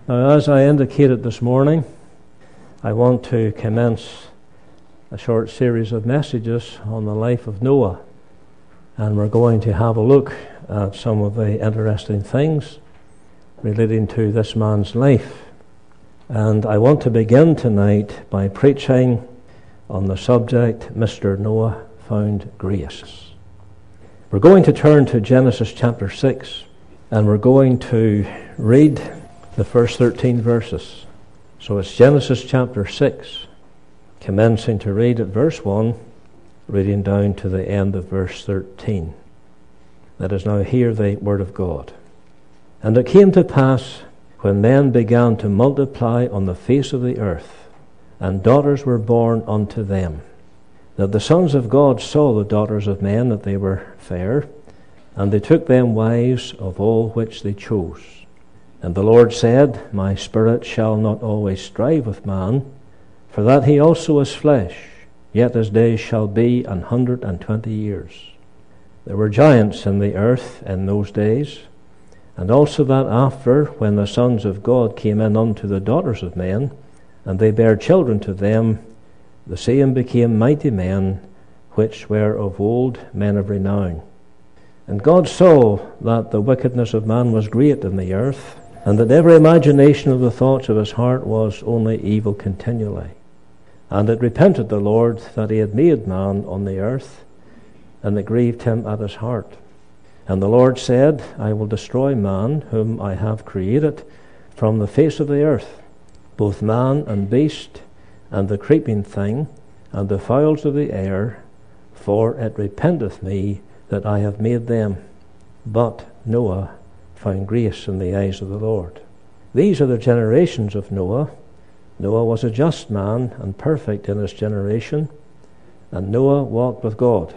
Now, as I indicated this morning, I want to commence a short series of messages on the life of Noah. And we're going to have a look at some of the interesting things relating to this man's life. And I want to begin tonight by preaching on the subject, Mr. Noah Found Grace. We're going to turn to Genesis chapter 6, and we're going to read the first 13 verses. So it's Genesis chapter 6, commencing to read at verse 1, reading down to the end of verse 13. Let us now hear the word of God. And it came to pass, when men began to multiply on the face of the earth, and daughters were born unto them, that the sons of God saw the daughters of men, that they were fair, and they took them wives of all which they chose. And the Lord said, My spirit shall not always strive with man, for that he also is flesh, yet his days shall be 120 years. There were giants in the earth in those days, and also that after, when the sons of God came in unto the daughters of men, and they bare children to them, the same became mighty men, which were of old, men of renown. And God saw that the wickedness of man was great in the earth, and that every imagination of the thoughts of his heart was only evil continually. And it repented the Lord that he had made man on the earth, and it grieved him at his heart. And the Lord said, I will destroy man, whom I have created, from the face of the earth, both man and beast, and the creeping thing, and the fowls of the air, for it repenteth me that I have made them. But Noah found grace in the eyes of the Lord. These are the generations of Noah. Noah was a just man and perfect in his generation, and Noah walked with God.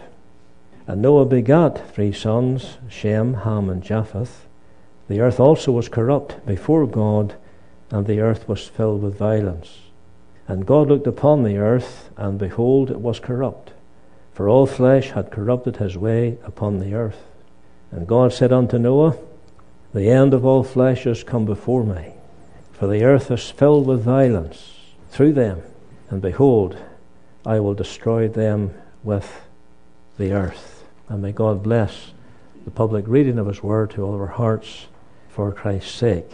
And Noah begat 3 sons, Shem, Ham, and Japheth. The earth also was corrupt before God, and the earth was filled with violence. And God looked upon the earth, and behold, it was corrupt, for all flesh had corrupted his way upon the earth. And God said unto Noah, The end of all flesh is come before me, for the earth is filled with violence through them, and behold, I will destroy them with the earth. And may God bless the public reading of his word to all of our hearts for Christ's sake.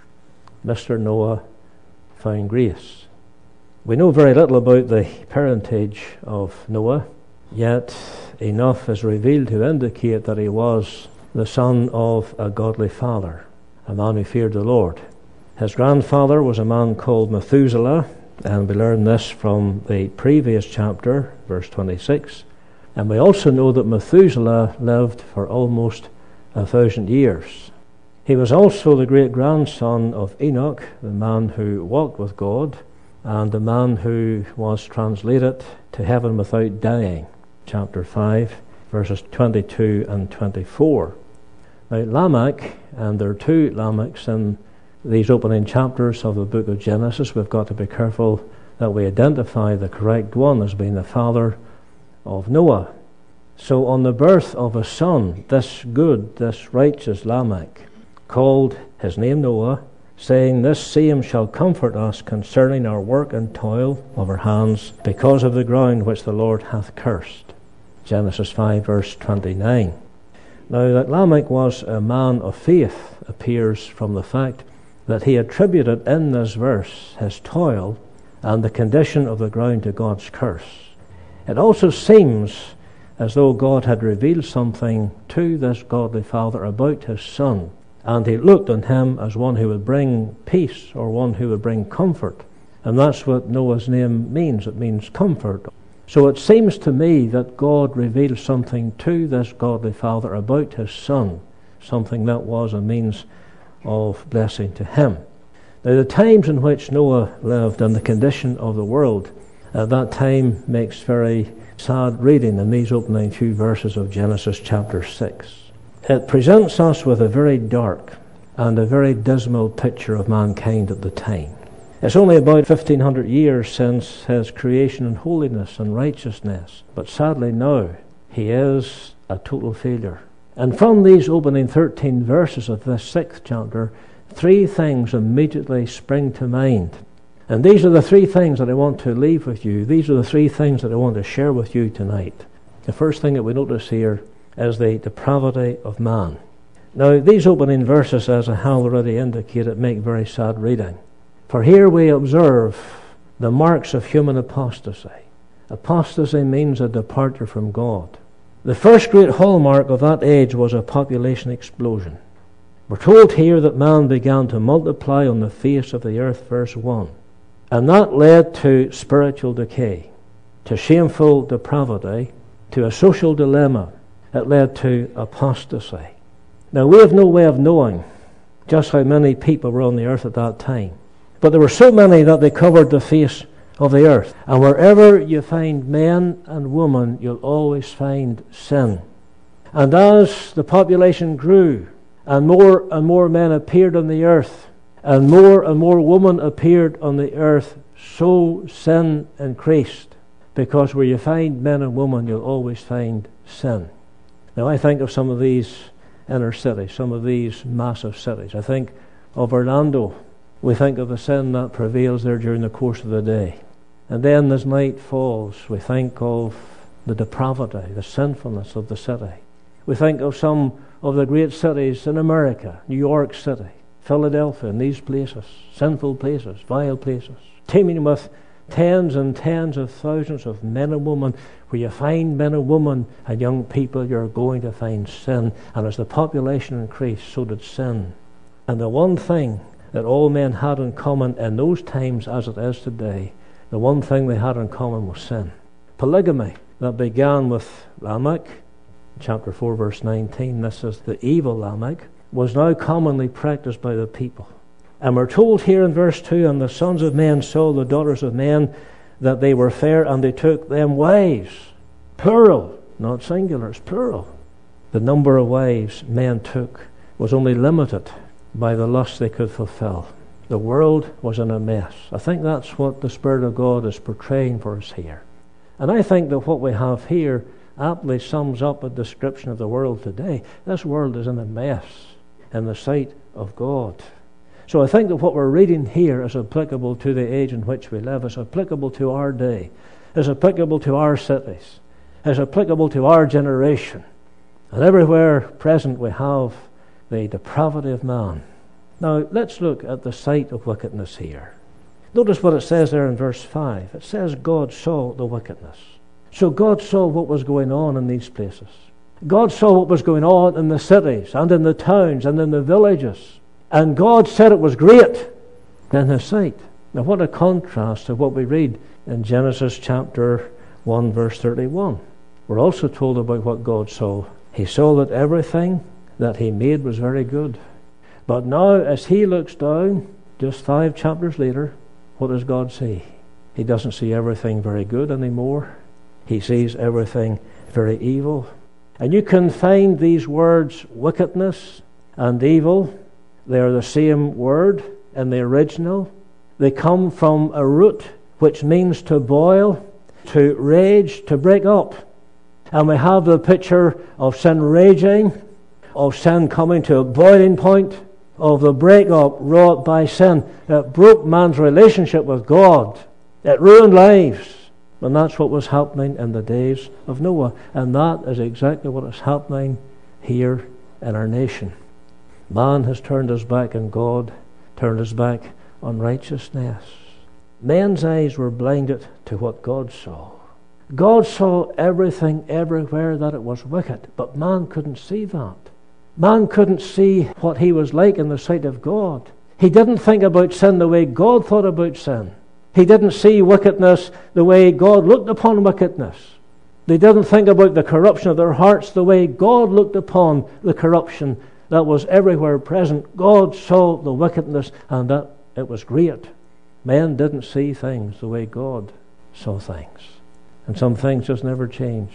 Mr. Noah found grace. We know very little about the parentage of Noah, yet enough is revealed to indicate that he was the son of a godly father, a man who feared the Lord. His grandfather was a man called Methuselah, and we learn this from the previous chapter, verse 26. And we also know that Methuselah lived for almost 1,000 years. He was also the great-grandson of Enoch, the man who walked with God, and the man who was translated to heaven without dying. Chapter 5, verses 22 and 24. Now Lamech, and there are 2 Lamechs in these opening chapters of the book of Genesis. We've got to be careful that we identify the correct one as being the father of Noah. So on the birth of a son, this good, this righteous Lamech called his name Noah, saying, This same shall comfort us concerning our work and toil of our hands, because of the ground which the Lord hath cursed. Genesis 5, verse 29. Now that Lamech was a man of faith appears from the fact that he attributed in this verse his toil and the condition of the ground to God's curse. It also seems as though God had revealed something to this godly father about his son, and he looked on him as one who would bring peace, or one who would bring comfort. And that's what Noah's name means. It means comfort. So it seems to me that God revealed something to this godly father about his son, something that was a means of blessing to him. Now the times in which Noah lived and the condition of the world at that time makes very sad reading in these opening few verses of Genesis chapter 6. It presents us with a very dark and a very dismal picture of mankind at the time. It's only about 1,500 years since his creation in holiness and righteousness, but sadly now he is a total failure. And from these opening 13 verses of this 6th chapter, three things immediately spring to mind. And these are the three things that I want to leave with you. These are the three things that I want to share with you tonight. The first thing that we notice here is the depravity of man. Now, these opening verses, as I have already indicated, make very sad reading. For here we observe the marks of human apostasy. Apostasy means a departure from God. The first great hallmark of that age was a population explosion. We're told here that man began to multiply on the face of the earth, verse 1. And that led to spiritual decay, to shameful depravity, to a social dilemma. It led to apostasy. Now, we have no way of knowing just how many people were on the earth at that time. But there were so many that they covered the face of the earth. And wherever you find men and women, you'll always find sin. And as the population grew, and more men appeared on the earth, and more women appeared on the earth, so sin increased. Because where you find men and women, you'll always find sin. Now, I think of some of these inner cities, some of these massive cities. I think of Orlando. We think of the sin that prevails there during the course of the day. And then as night falls, we think of the depravity, the sinfulness of the city. We think of some of the great cities in America, New York City, Philadelphia, and these places, sinful places, vile places, teeming with tens and tens of thousands of men and women. Where you find men and women and young people, you're going to find sin. And as the population increased, so did sin. And the one thing that all men had in common in those times as it is today, the one thing they had in common was sin. Polygamy, that began with Lamech, chapter 4, verse 19, this is the evil Lamech, was now commonly practiced by the people. And we're told here in verse 2, and the sons of men saw the daughters of men, that they were fair, and they took them wives. Plural, not singular, it's plural. The number of wives men took was only limited by the lust they could fulfill. The world was in a mess. I think that's what the Spirit of God is portraying for us here. And I think that what we have here aptly sums up a description of the world today. This world is in a mess in the sight of God. So I think that what we're reading here is applicable to the age in which we live, is applicable to our day, is applicable to our cities, is applicable to our generation. And everywhere present we have the depravity of man. Now let's look at the sight of wickedness here. Notice what it says there in verse 5. It says God saw the wickedness. So God saw what was going on in these places. God saw what was going on in the cities and in the towns and in the villages. And God said it was great in His sight. Now what a contrast to what we read in Genesis chapter 1 verse 31. We're also told about what God saw. He saw that everything that He made was very good. But now as He looks down, just 5 chapters later, what does God see? He doesn't see everything very good anymore. He sees everything very evil. And you can find these words, wickedness and evil. They are the same word in the original. They come from a root which means to boil, to rage, to break up. And we have the picture of sin raging, of sin coming to a boiling point, of the break-up wrought by sin. It broke man's relationship with God. It ruined lives. And that's what was happening in the days of Noah. And that is exactly what is happening here in our nation. Man has turned his back on God, turned his back on righteousness. Men's eyes were blinded to what God saw. God saw everything everywhere that it was wicked, but man couldn't see that. Man couldn't see what he was like in the sight of God. He didn't think about sin the way God thought about sin. He didn't see wickedness the way God looked upon wickedness. They didn't think about the corruption of their hearts the way God looked upon the corruption that was everywhere present. God saw the wickedness, and that it was great. Men didn't see things the way God saw things. And some things just never change.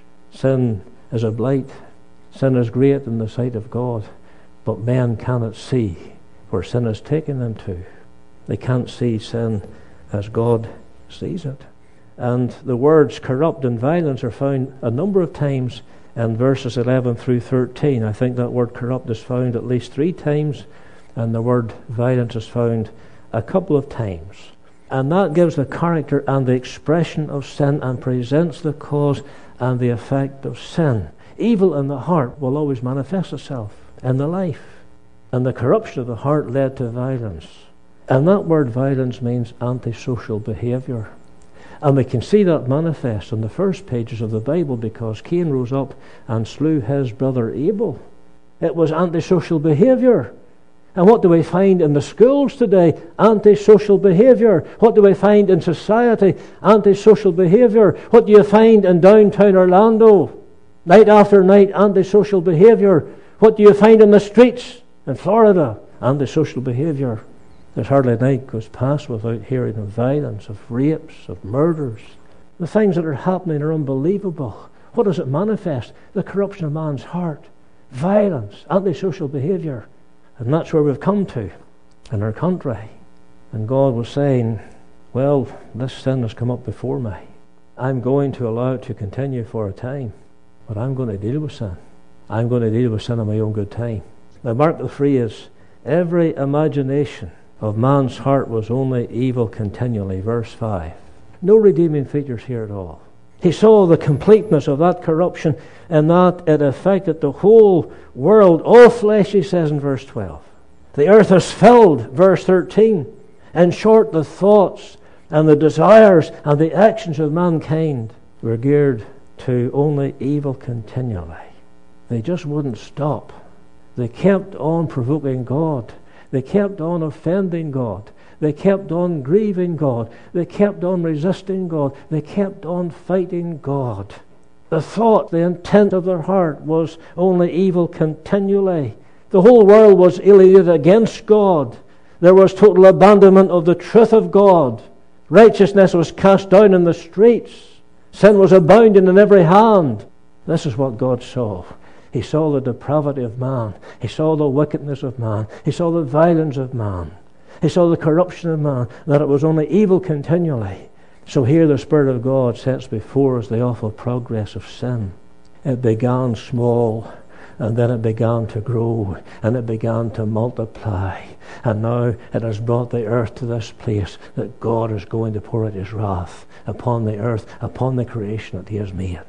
Sin is a blight. Sin is great in the sight of God, but men cannot see where sin has taken them to. They can't see sin as God sees it. And the words corrupt and violence are found a number of times in verses 11 through 13. I think that word corrupt is found at least 3 times And the word violence is found a couple of times. And that gives the character and the expression of sin and presents the cause and the effect of sin. Evil in the heart will always manifest itself in the life. And the corruption of the heart led to violence. And that word violence means antisocial behaviour. And we can see that manifest on the first pages of the Bible, because Cain rose up and slew his brother Abel. It was antisocial behaviour. And what do we find in the schools today? Antisocial behaviour. What do we find in society? Antisocial behaviour. What do you find in downtown Orlando? Night after night, antisocial behaviour. What do you find in the streets in Florida? Antisocial behaviour. There's hardly a night goes past without hearing of violence, of rapes, of murders. The things that are happening are unbelievable. What does it manifest? The corruption of man's heart. Violence, antisocial behaviour. And that's where we've come to in our country. And God was saying, well, this sin has come up before me. I'm going to allow it to continue for a time, but I'm going to deal with sin. I'm going to deal with sin in my own good time. Now mark the phrase, every imagination of man's heart was only evil continually, verse 5. No redeeming features here at all. He saw the completeness of that corruption and that it affected the whole world, all flesh, he says in verse 12. The earth is filled, verse 13. In short, the thoughts and the desires and the actions of mankind were geared to only evil continually. They just wouldn't stop. They kept on provoking God. They kept on offending God. They kept on grieving God. They kept on resisting God. They kept on fighting God. The thought, the intent of their heart was only evil continually. The whole world was alienated against God. There was total abandonment of the truth of God. Righteousness was cast down in the streets. Sin was abounding in every hand. This is what God saw. He saw the depravity of man. He saw the wickedness of man. He saw the violence of man. He saw the corruption of man, that it was only evil continually. So here the Spirit of God sets before us the awful progress of sin. It began small, and then it began to grow, and it began to multiply. And now it has brought the earth to this place that God is going to pour out His wrath upon the earth, upon the creation that He has made.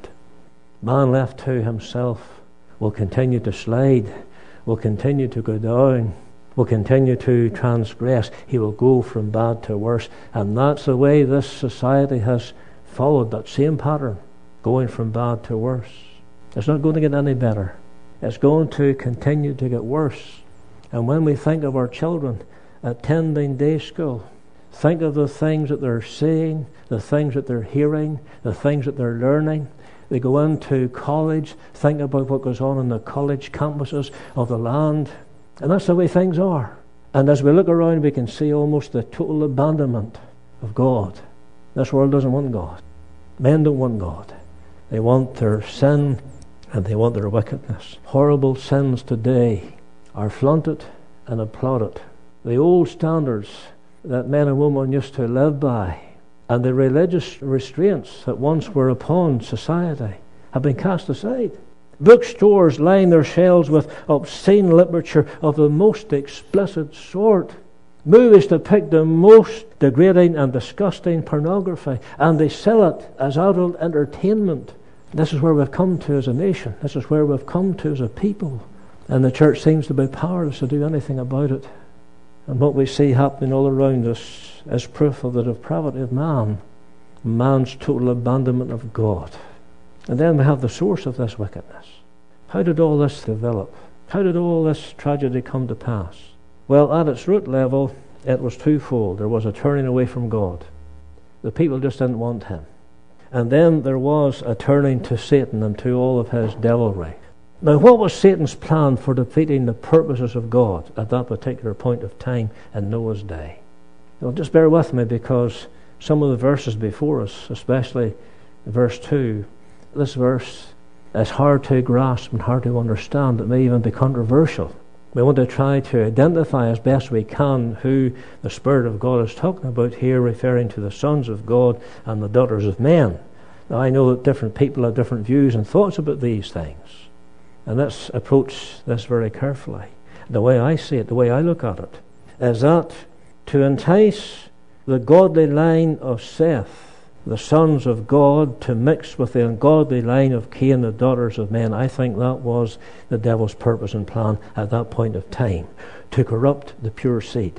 Man left to himself will continue to slide, will continue to go down, will continue to transgress. He will go from bad to worse. And that's the way this society has followed, that same pattern, going from bad to worse. It's not going to get any better. It's going to continue to get worse. And when we think of our children attending day school, think of the things that they're seeing, the things that they're hearing, the things that they're learning. They go into college, think about what goes on in the college campuses of the land. And that's the way things are. And as we look around, we can see almost the total abandonment of God. This world doesn't want God. Men don't want God. They want their sin and they want their wickedness. Horrible sins today are flaunted and applauded. The old standards that men and women used to live by and the religious restraints that once were upon society have been cast aside. Bookstores line their shelves with obscene literature of the most explicit sort. Movies depict the most degrading and disgusting pornography, and they sell it as adult entertainment. This is where we've come to as a nation. This is where we've come to as a people. And the church seems to be powerless to do anything about it. And what we see happening all around us is proof of the depravity of man, man's total abandonment of God. And then we have the source of this wickedness. How did all this develop? How did all this tragedy come to pass? Well, at its root level, it was twofold. There was a turning away from God. The people just didn't want Him. And then there was a turning to Satan and to all of his devilry. Now, what was Satan's plan for defeating the purposes of God at that particular point of time in Noah's day? Well, just bear with me, because some of the verses before us, especially verse 2, this verse is hard to grasp and hard to understand. It may even be controversial. We want to try to identify as best we can who the Spirit of God is talking about here, referring to the sons of God and the daughters of men. Now, I know that different people have different views and thoughts about these things, and let's approach this very carefully. the way I see it, the way I look at it, is that to entice the godly line of Seth, the sons of God, to mix with the ungodly line of Cain, the daughters of men, I think that was the devil's purpose and plan at that point of time, to corrupt the pure seed.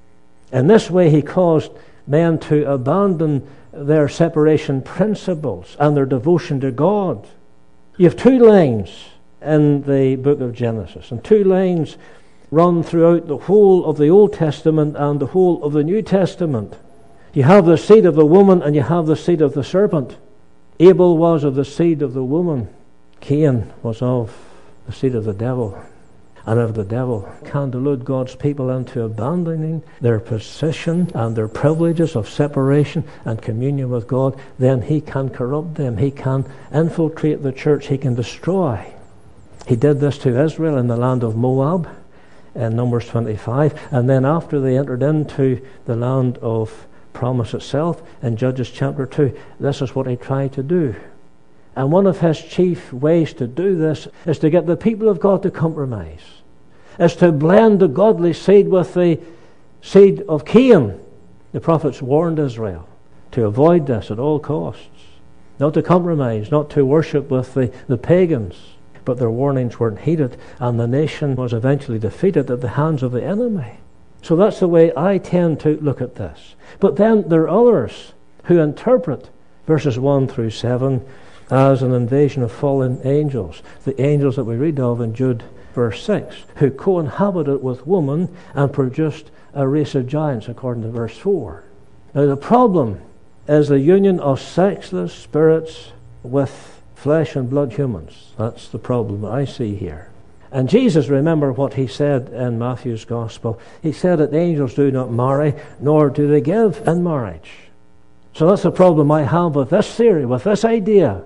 In this way he caused men to abandon their separation principles and their devotion to God. You have two lines in the book of Genesis, and two lines run throughout the whole of the Old Testament and the whole of the New Testament. You have the seed of the woman and you have the seed of the serpent. Abel was of the seed of the woman. Cain was of the seed of the devil. And if the devil can delude God's people into abandoning their position and their privileges of separation and communion with God, then he can corrupt them. He can infiltrate the church. He can destroy. He did this to Israel in the land of Moab in Numbers 25. And then after they entered into the land of promise itself in Judges chapter 2, this is what he tried to do. And one of his chief ways to do this is to get the people of God to compromise, is to blend the godly seed with the seed of Cain. The prophets warned Israel to avoid this at all costs, not to compromise, not to worship with the pagans. But their warnings weren't heeded, and the nation was eventually defeated at the hands of the enemy. So that's the way I tend to look at this. But then there are others who interpret verses 1 through 7 as an invasion of fallen angels, the angels that we read of in Jude verse 6, who co-inhabited with woman and produced a race of giants, according to verse 4. Now the problem is the union of sexless spirits with flesh and blood humans. That's the problem I see here. And Jesus, remember what he said in Matthew's Gospel. He said that angels do not marry, nor do they give in marriage. So that's the problem I have with this theory, with this idea.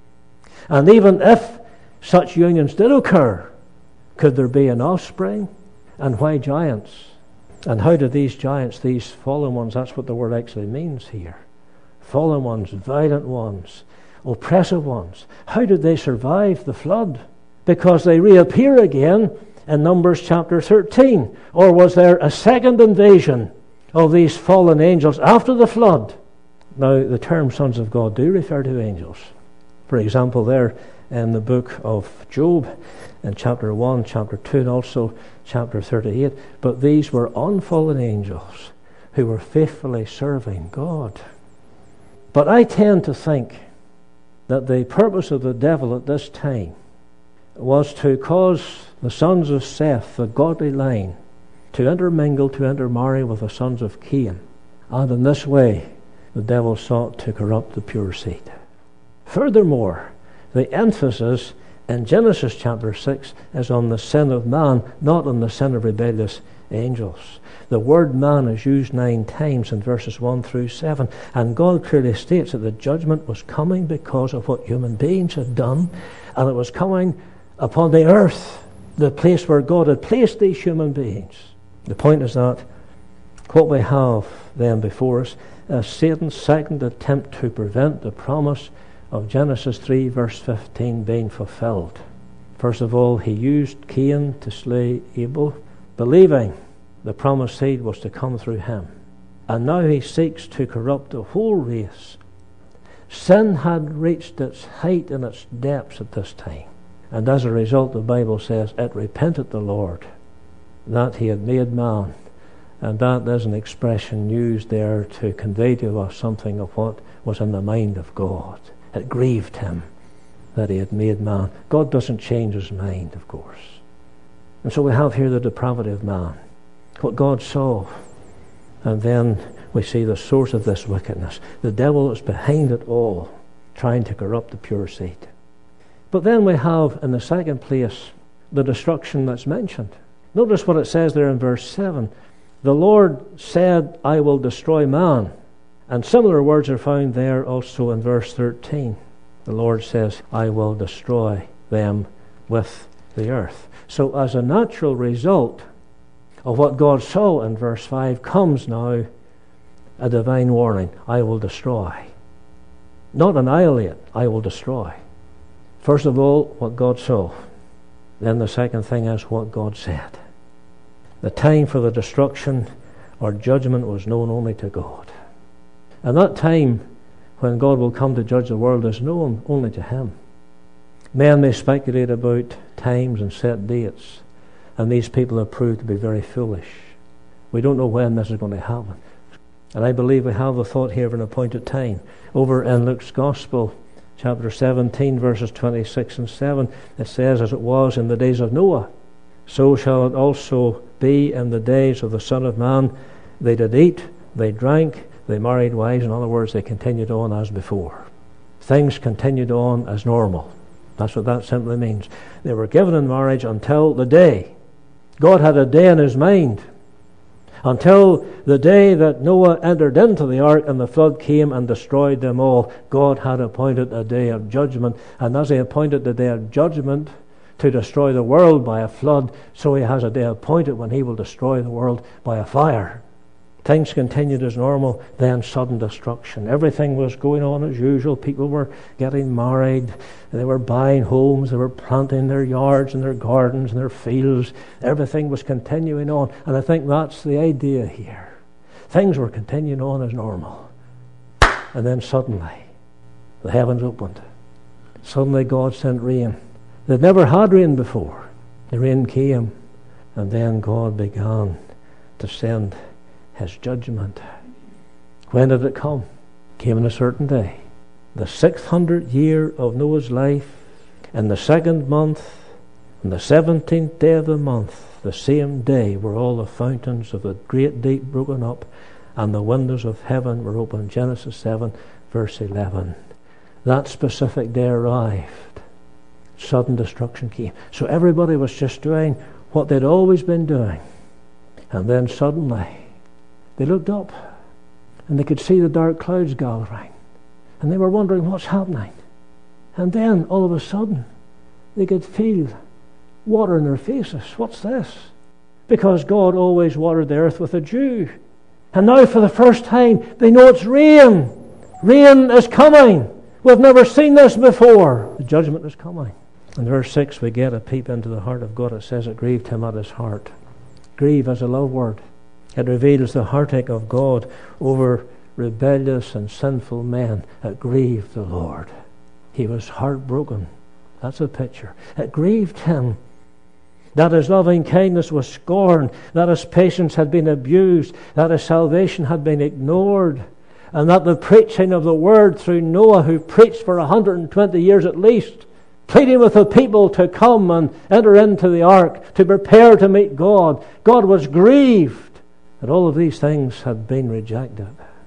And even if such unions did occur, could there be an offspring? And why giants? And how do these giants, these fallen ones, that's what the word actually means here, fallen ones, violent ones, oppressive ones, how did they survive the flood? Because they reappear again in Numbers chapter 13. Or was there a second invasion of these fallen angels after the flood? Now, the term sons of God do refer to angels. For example, there in the book of Job, in chapter 1, chapter 2, and also chapter 38. But these were unfallen angels who were faithfully serving God. But I tend to think that the purpose of the devil at this time was to cause the sons of Seth, the godly line, to intermingle, to intermarry with the sons of Cain. And in this way, the devil sought to corrupt the pure seed. Furthermore, the emphasis in Genesis chapter 6 is on the sin of man, not on the sin of rebellious angels. The word man is used 9 times in verses 1 through 7, and God clearly states that the judgment was coming because of what human beings had done, and it was coming upon the earth, the place where God had placed these human beings. The point is that what we have then before us is Satan's second attempt to prevent the promise of Genesis 3 verse 15 being fulfilled. First of all, he used Cain to slay Abel, believing the promised seed was to come through him. And now he seeks to corrupt the whole race. Sin had reached its height and its depths at this time. And as a result, the Bible says, it repented the Lord that he had made man. And that is an expression used there to convey to us something of what was in the mind of God. It grieved him that he had made man. God doesn't change his mind, of course. And so we have here the depravity of man, what God saw. And then we see the source of this wickedness. The devil is behind it all, trying to corrupt the pure seed. But then we have, in the second place, the destruction that's mentioned. Notice what it says there in verse 7. The Lord said, I will destroy man. And similar words are found there also in verse 13. The Lord says, I will destroy them with the earth. So as a natural result of what God saw in verse 5 comes now a divine warning. I will destroy. Not annihilate, I will destroy. First of all, what God saw. Then the second thing is what God said. The time for the destruction or judgment was known only to God. And that time when God will come to judge the world is known only to Him. Men may speculate about times and set dates, and these people have proved to be very foolish. We don't know when this is going to happen. And I believe we have the thought here of an appointed time. Over in Luke's Gospel, chapter 17, verses 26 and 7, it says, "As it was in the days of Noah, so shall it also be in the days of the Son of Man. They did eat, they drank, they married wives." In other words, they continued on as before. Things continued on as normal. That's what that simply means. They were given in marriage until the day. God had a day in His mind. Until the day that Noah entered into the ark and the flood came and destroyed them all, God had appointed a day of judgment. And as He appointed the day of judgment to destroy the world by a flood, so He has a day appointed when He will destroy the world by a fire. Things continued as normal, then sudden destruction. Everything was going on as usual. People were getting married. They were buying homes. They were planting their yards and their gardens and their fields. Everything was continuing on. And I think that's the idea here. Things were continuing on as normal. And then suddenly, the heavens opened. Suddenly God sent rain. They'd never had rain before. The rain came. And then God began to send His judgment. When did it come? It came on a certain day. The 600th year of Noah's life, in the 2nd month, on the 17th day of the month, the same day were all the fountains of the great deep broken up, and the windows of heaven were opened. Genesis 7, verse 11. That specific day arrived. Sudden destruction came. So everybody was just doing what they'd always been doing. And then suddenly, they looked up and they could see the dark clouds gathering. And they were wondering what's happening. And then, all of a sudden, they could feel water in their faces. What's this? Because God always watered the earth with a dew. And now, for the first time, they know it's rain. Rain is coming. We've never seen this before. The judgment is coming. In verse 6, we get a peep into the heart of God. It says it grieved Him at His heart. Grieve is a love word. It reveals the heartache of God over rebellious and sinful men. It grieved the Lord. He was heartbroken. That's a picture. It grieved Him that His loving kindness was scorned, that His patience had been abused, that His salvation had been ignored, and that the preaching of the Word through Noah, who preached for 120 years at least, pleading with the people to come and enter into the ark, to prepare to meet God. God was grieved that all of these things had been rejected.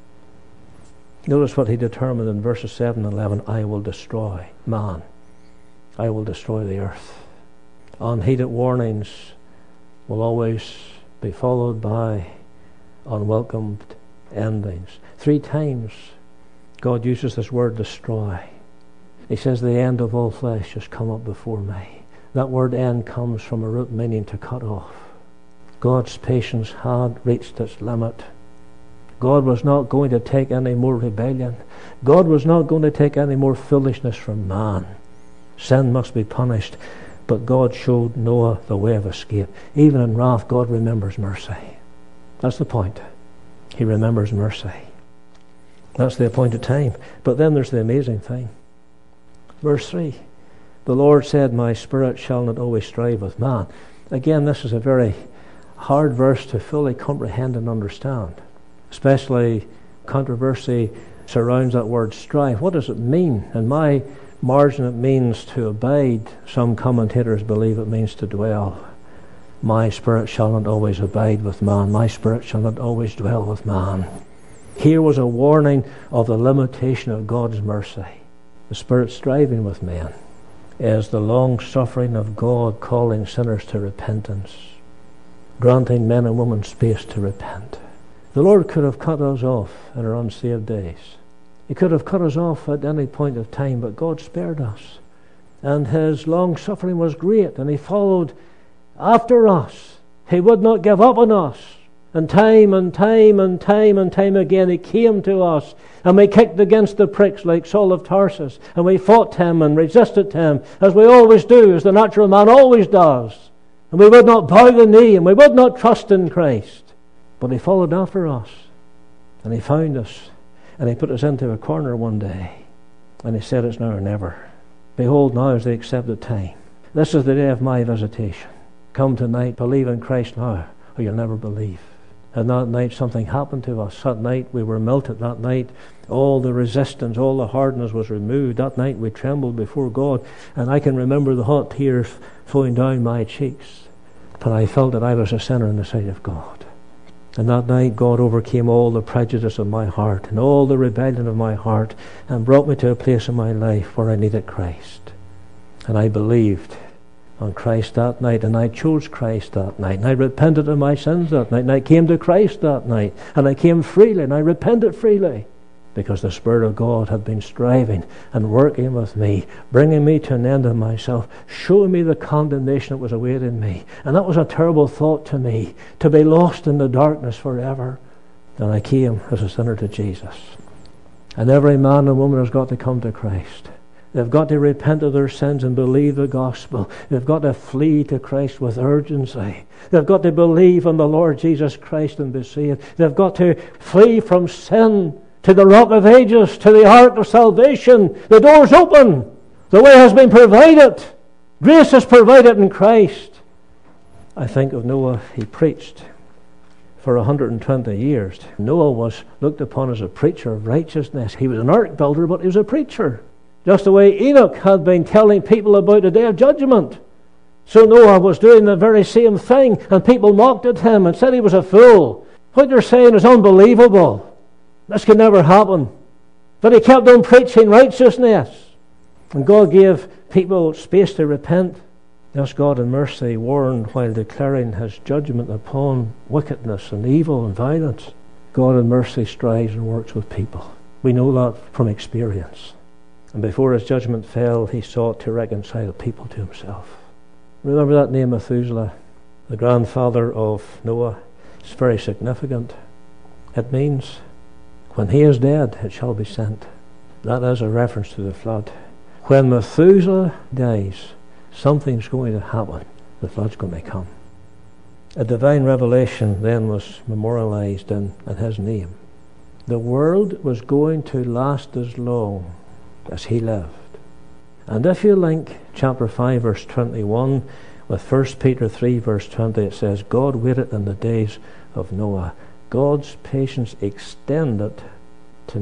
Notice what He determined in verses 7 and 11. I will destroy man. I will destroy the earth. Unheeded warnings will always be followed by unwelcomed endings. 3 times God uses this word destroy. He says the end of all flesh has come up before me. That word end comes from a root meaning to cut off. God's patience had reached its limit. God was not going to take any more rebellion. God was not going to take any more foolishness from man. Sin must be punished. But God showed Noah the way of escape. Even in wrath, God remembers mercy. That's the point. He remembers mercy. That's the appointed time. But then there's the amazing thing. Verse 3. The Lord said, my spirit shall not always strive with man. Again, this is a very hard verse to fully comprehend and understand. Especially controversy surrounds that word strive. What does it mean? In my margin, it means to abide. Some commentators believe it means to dwell. My spirit shall not always abide with man. My spirit shall not always dwell with man. Here was a warning of the limitation of God's mercy. The Spirit striving with men is the long suffering of God calling sinners to repentance, granting men and women space to repent. The Lord could have cut us off in our unsaved days. He could have cut us off at any point of time, but God spared us. And His long suffering was great, and He followed after us. He would not give up on us. And time again He came to us, and we kicked against the pricks like Saul of Tarsus, and we fought Him and resisted Him, as we always do, as the natural man always does. And we would not bow the knee, and we would not trust in Christ. But He followed after us, and He found us, and He put us into a corner one day, and He said, it's now or never. Behold, now is the accepted time. This is the day of my visitation. Come tonight, believe in Christ now, or you'll never believe. And that night something happened to us. That night we were melted. That night all the resistance, all the hardness was removed. That night we trembled before God. And I can remember the hot tears flowing down my cheeks. But I felt that I was a sinner in the sight of God. And that night God overcame all the prejudice of my heart and all the rebellion of my heart and brought me to a place in my life where I needed Christ. And I believed on Christ that night, and I chose Christ that night, and I repented of my sins that night, and I came to Christ that night, and I came freely, and I repented freely, because the Spirit of God had been striving and working with me, bringing me to an end of myself, showing me the condemnation that was awaiting me. And that was a terrible thought to me, to be lost in the darkness forever. And I came as a sinner to Jesus. And every man and woman has got to come to Christ. They've got to repent of their sins and believe the gospel. They've got to flee to Christ with urgency. They've got to believe on the Lord Jesus Christ and be saved. They've got to flee from sin to the Rock of Ages, to the Ark of Salvation. The door's open. The way has been provided. Grace is provided in Christ. I think of Noah. He preached for 120 years. Noah was looked upon as a preacher of righteousness. He was an ark builder, but he was a preacher. Just the way Enoch had been telling people about the day of judgment. So Noah was doing the very same thing, and people mocked at him and said he was a fool. What you're saying is unbelievable. This could never happen. But he kept on preaching righteousness. And God gave people space to repent. Thus God in mercy warned while declaring His judgment upon wickedness and evil and violence. God in mercy strives and works with people. We know that from experience. And before His judgment fell, He sought to reconcile people to Himself. Remember that name Methuselah, the grandfather of Noah? It's very significant. It means, when he is dead, it shall be sent. That is a reference to the flood. When Methuselah dies, something's going to happen. The flood's going to come. A divine revelation then was memorialized in his name. The world was going to last as long as he lived. And if you link chapter 5 verse 21 with 1 Peter 3 verse 20, it says, God waited in the days of Noah. God's patience extended to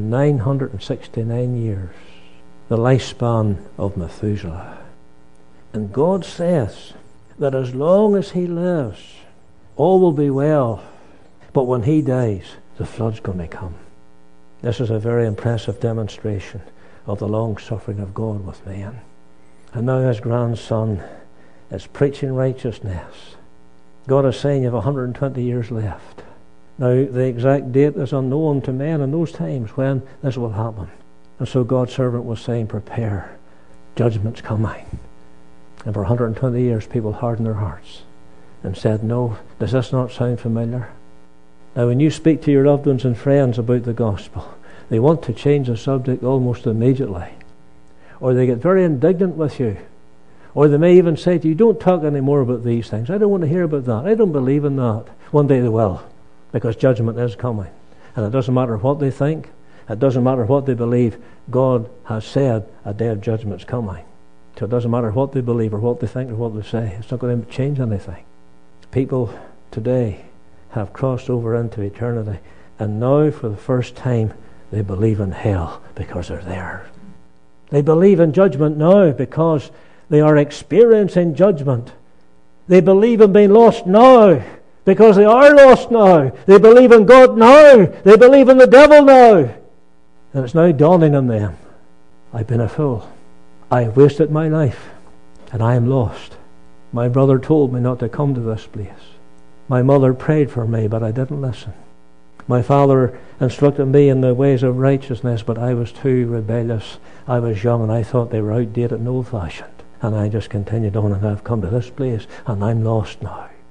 969 years, the lifespan of Methuselah. And God says that as long as he lives, all will be well. But when he dies, the flood's going to come. This is a very impressive demonstration of the long-suffering of God with man. And now his grandson is preaching righteousness. God is saying you have 120 years left. Now the exact date is unknown to men in those times when this will happen. And so God's servant was saying, prepare, judgment's coming. And for 120 years people hardened their hearts and said, no, does this not sound familiar? Now when you speak to your loved ones and friends about the gospel, they want to change the subject almost immediately. Or they get very indignant with you. Or they may even say to you, don't talk anymore about these things. I don't want to hear about that. I don't believe in that. One day they will, because judgment is coming. And it doesn't matter what they think. It doesn't matter what they believe. God has said a day of judgment is coming. So it doesn't matter what they believe or what they think or what they say. It's not going to change anything. People today have crossed over into eternity. And now for the first time they believe in hell because they're there. They believe in judgment now because they are experiencing judgment. They believe in being lost now because they are lost now. They believe in God now. They believe in the devil now. And it's now dawning on them. I've been a fool. I've wasted my life and I am lost. My brother told me not to come to this place. My mother prayed for me, but I didn't listen. My father instructed me in the ways of righteousness, but I was too rebellious. I was young and I thought they were outdated and old-fashioned. And I just continued on, and I've come to this place and I'm lost now.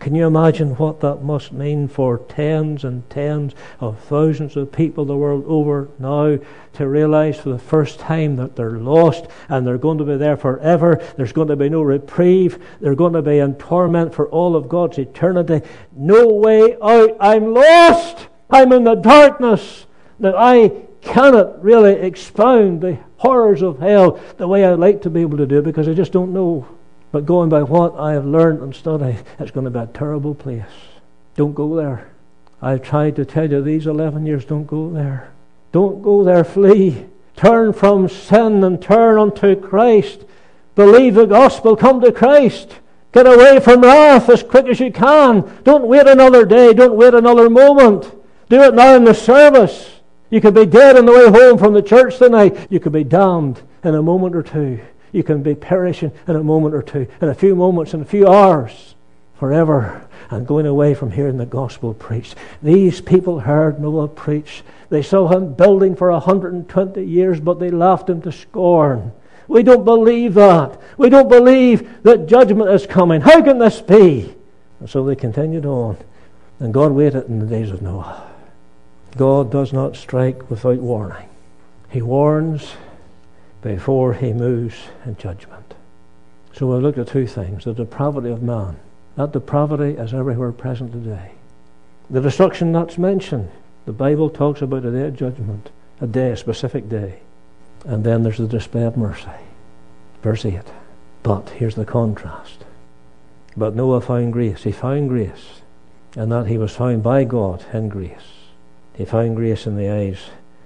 Can you imagine what that must mean for tens and tens of thousands of people the world over now to realize for the first time that they're lost and they're going to be there forever? There's going to be no reprieve. They're going to be in torment for all of God's eternity. No way out. I'm lost. I'm in the darkness. That I cannot really expound the horrors of hell the way I'd like to be able to do, because I just don't know. But going by what I have learned and studied, it's going to be a terrible place. Don't go there. I've tried to tell you these 11 years, don't go there. Don't go there, flee. Turn from sin and turn unto Christ. Believe the gospel, come to Christ. Get away from wrath as quick as you can. Don't wait another day, don't wait another moment. Do it now in the service. You could be dead on the way home from the church tonight. You could be damned in a moment or two. You can be perishing in a moment or two, in a few moments, in a few hours, forever, and going away from hearing the gospel preached. These people heard Noah preach. They saw him building for 120 years, but they laughed him to scorn. We don't believe that. We don't believe that judgment is coming. How can this be? And so they continued on. And God waited in the days of Noah. God does not strike without warning. He warns before he moves in judgment. So we've looked at two things. The depravity of man. That depravity is everywhere present today. The destruction that's mentioned. The Bible talks about a day of judgment. A day, a specific day. And then there's the display of mercy. Verse 8. But here's the contrast. But Noah found grace. He found grace. And that he was found by God in grace. He found grace in the eyes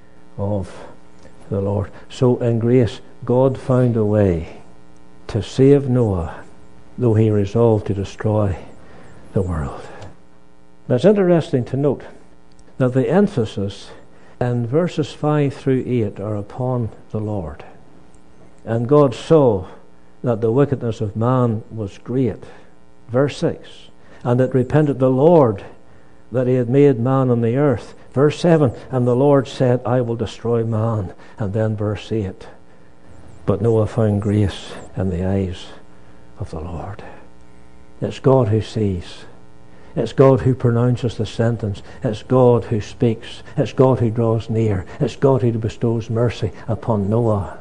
of the Lord. So in grace, God found a way to save Noah, though he resolved to destroy the world. Now it's interesting to note that the emphasis in verses 5 through 8 are upon the Lord. And God saw that the wickedness of man was great. Verse 6. And it repented the Lord that he had made man on the earth. Verse 7, and the Lord said, I will destroy man. And then verse 8, but Noah found grace in the eyes of the Lord. It's God who sees. It's God who pronounces the sentence. It's God who speaks. It's God who draws near. It's God who bestows mercy upon Noah.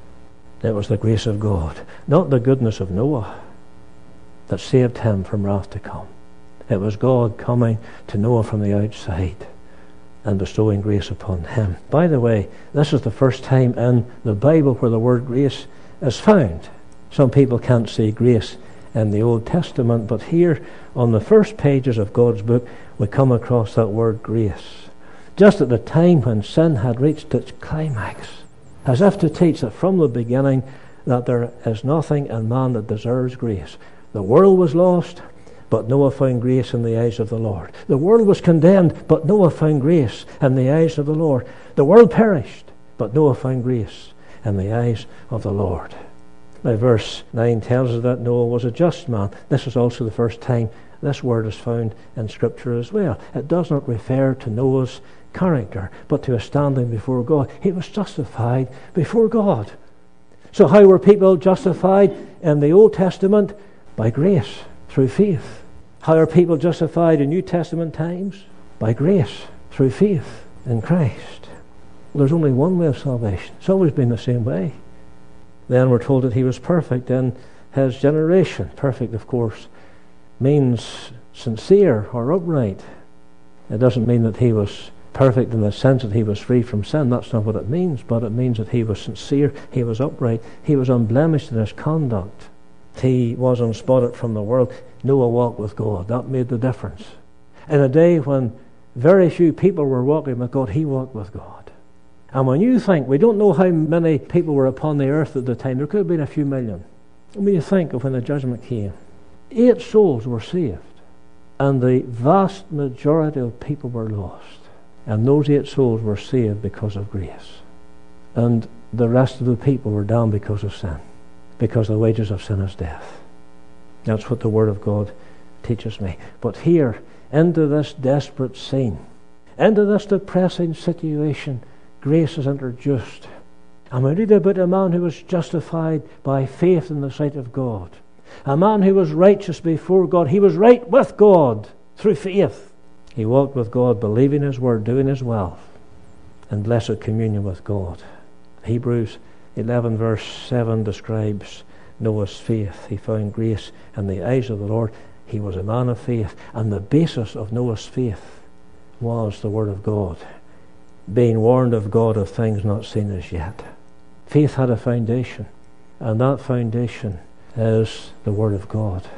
It was the grace of God, not the goodness of Noah, that saved him from wrath to come. It was God coming to Noah from the outside and bestowing grace upon him. By the way, this is the first time in the Bible where the word grace is found. Some people can't see grace in the Old Testament, but here on the first pages of God's book we come across that word grace. Just at the time when sin had reached its climax, as if to teach that from the beginning that there is nothing in man that deserves grace. The world was lost, but Noah found grace in the eyes of the Lord. The world was condemned, but Noah found grace in the eyes of the Lord. The world perished, but Noah found grace in the eyes of the Lord. Now verse 9 tells us that Noah was a just man. This is also the first time this word is found in Scripture as well. It does not refer to Noah's character, but to his standing before God. He was justified before God. So how were people justified in the Old Testament? By grace, through faith. How are people justified in New Testament times? By grace, through faith in Christ. Well, there's only one way of salvation. It's always been the same way. Then we're told that he was perfect in his generation. Perfect, of course, means sincere or upright. It doesn't mean that he was perfect in the sense that he was free from sin. That's not what it means. But it means that he was sincere, he was upright, he was unblemished in his conduct. He was unspotted from the world. Noah walked with God. That made the difference. In a day when very few people were walking with God, he walked with God. And when you think, we don't know how many people were upon the earth at the time. There could have been a few million. When you think of when the judgment came, 8 souls were saved. And the vast majority of people were lost. And those 8 souls were saved because of grace. And the rest of the people were down because of sin. Because the wages of sin is death. That's what the Word of God teaches me. But here, into this desperate scene, into this depressing situation, grace is introduced. And we read about a man who was justified by faith in the sight of God. A man who was righteous before God. He was right with God through faith. He walked with God, believing His word, doing His will, in blessed communion with God. Hebrews 11 verse 7 describes Noah's faith. He found grace in the eyes of the Lord. He was a man of faith. And the basis of Noah's faith was the word of God, being warned of God of things not seen as yet. Faith had a foundation, and that foundation is the word of God.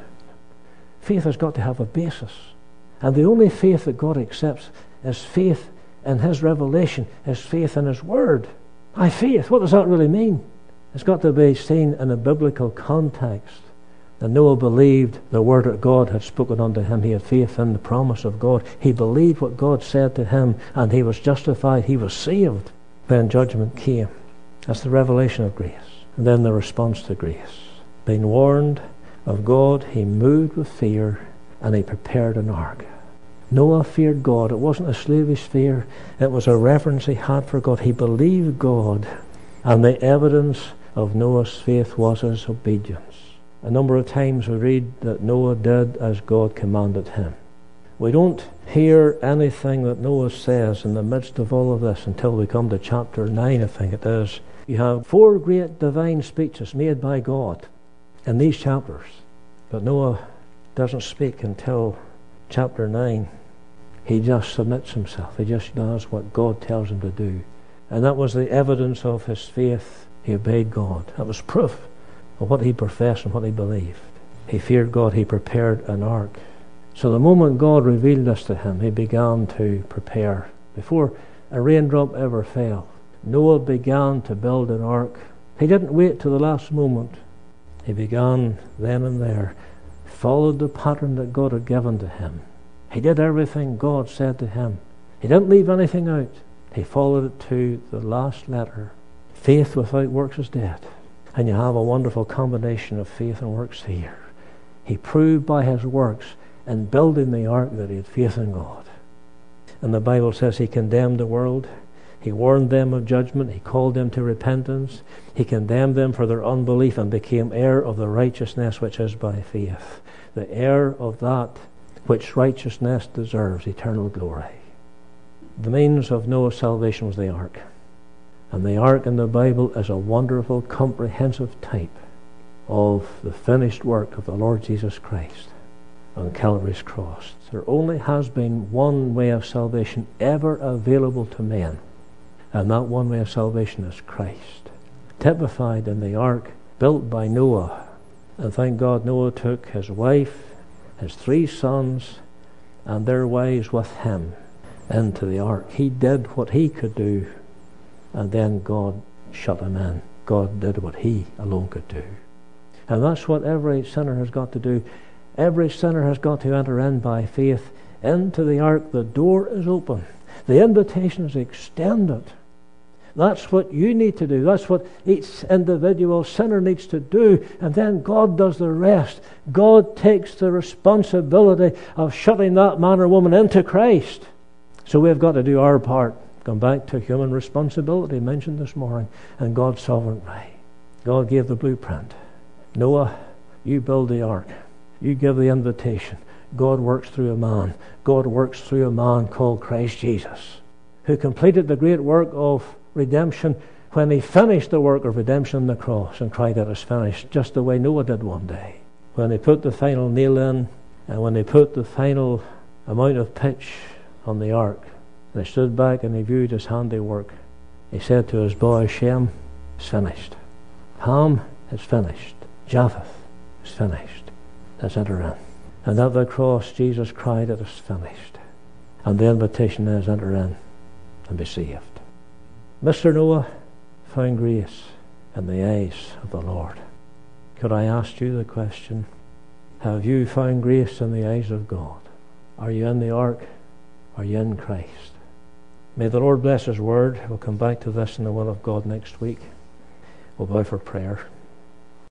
Faith has got to have a basis. And the only faith that God accepts is faith in His revelation, is faith in His word. By faith, what does that really mean? It's got to be seen in a biblical context. And Noah believed the word that God had spoken unto him. He had faith in the promise of God. He believed what God said to him, and he was justified. He was saved when judgment came. That's the revelation of grace. And then the response to grace. Being warned of God, he moved with fear, and he prepared an ark. Noah feared God. It wasn't a slavish fear. It was a reverence he had for God. He believed God, and the evidence of Noah's faith was his obedience. A number of times we read that Noah did as God commanded him. We don't hear anything that Noah says in the midst of all of this until we come to chapter 9, I think it is. You have 4 great divine speeches made by God in these chapters. But Noah doesn't speak until chapter 9. He just submits himself. He just does what God tells him to do. And that was the evidence of his faith. He obeyed God. That was proof of what he professed and what he believed. He feared God. He prepared an ark. So the moment God revealed this to him, he began to prepare. Before a raindrop ever fell, Noah began to build an ark. He didn't wait till the last moment. He began then and there, followed the pattern that God had given to him. He did everything God said to him. He didn't leave anything out. He followed it to the last letter. Faith without works is dead. And you have a wonderful combination of faith and works here. He proved by his works in building the ark that he had faith in God. And the Bible says he condemned the world. He warned them of judgment. He called them to repentance. He condemned them for their unbelief and became heir of the righteousness which is by faith. The heir of that which righteousness deserves, eternal glory. The means of Noah's salvation was the ark. And the ark in the Bible is a wonderful, comprehensive type of the finished work of the Lord Jesus Christ on Calvary's cross. There only has been one way of salvation ever available to men, and that one way of salvation is Christ, typified in the ark built by Noah. And thank God Noah took his wife, his 3 sons, and their wives with him into the ark. He did what he could do, and then God shut him in. God did what he alone could do. And that's what every sinner has got to do. Every sinner has got to enter in by faith into the ark. The door is open. The invitation is extended. That's what you need to do. That's what each individual sinner needs to do. And then God does the rest. God takes the responsibility of shutting that man or woman into Christ. So we've got to do our part. Come back to human responsibility mentioned this morning and God's sovereignty. God gave the blueprint. Noah, you build the ark. You give the invitation. God works through a man. God works through a man called Christ Jesus, who completed the great work of redemption when he finished the work of redemption on the cross and cried, "It is finished," just the way Noah did one day. When he put the final nail in, and when he put the final amount of pitch on the ark, and he stood back and he viewed his handiwork, he said to his boy Shem, "It's finished. Ham, it's finished. Japheth, it's finished. Let's enter in." And at the cross, Jesus cried, "It is finished." And the invitation is, enter in and be saved. Mr. Noah found grace in the eyes of the Lord. Could I ask you the question, have you found grace in the eyes of God? Are you in the ark? Are you in Christ? May the Lord bless his word. We'll come back to this in the will of God next week. We'll bow for prayer.